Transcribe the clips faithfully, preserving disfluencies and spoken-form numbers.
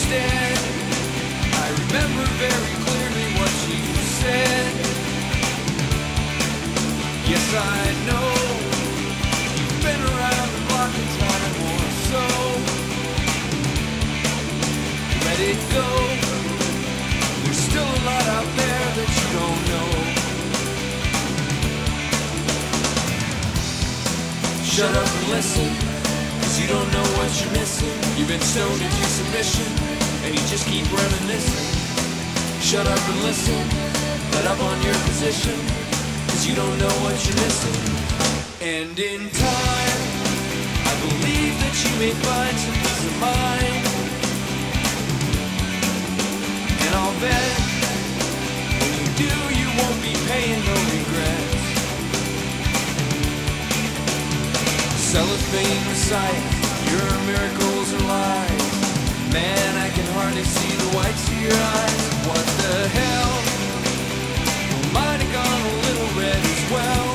instead. I remember very clearly what you said. Yes, I know you've been around the block a time or so. Let it go. There's still a lot out there that you don't know. Shut up and listen, cause you don't know what you're missing. You've been stoned into submission, and you just keep reminiscing. Shut up and listen, let up on your position, cause you don't know what you're missing. And in time, I believe that you may find some peace of mind. And I'll bet, when you do, you won't be paying no regrets. Cellophane Messiah, your miracles are lies. Man, I can hardly see the whites of your eyes. What the hell? Well, might have gone a little red as well.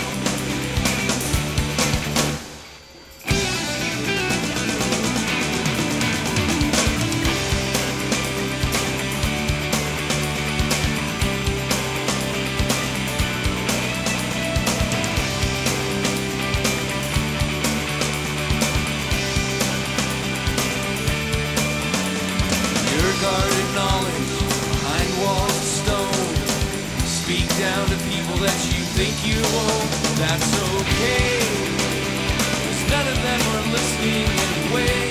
Guarded knowledge behind walls of stone. Speak down to people that you think you own. That's okay, cause none of them are listening anyway.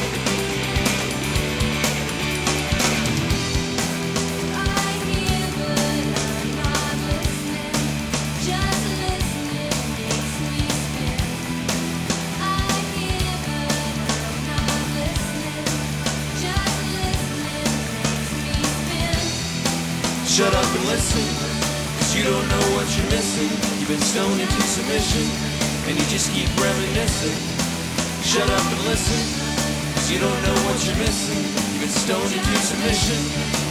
I hear but I'm not listening. Just listening makes me spin. I hear but I'm not listening. Just listening. Shut up and listen, cause you don't know what you're missing. You've been stoned into submission, and you just keep reminiscing. Shut up and listen, cause you don't know what you're missing. You've been stoned into submission,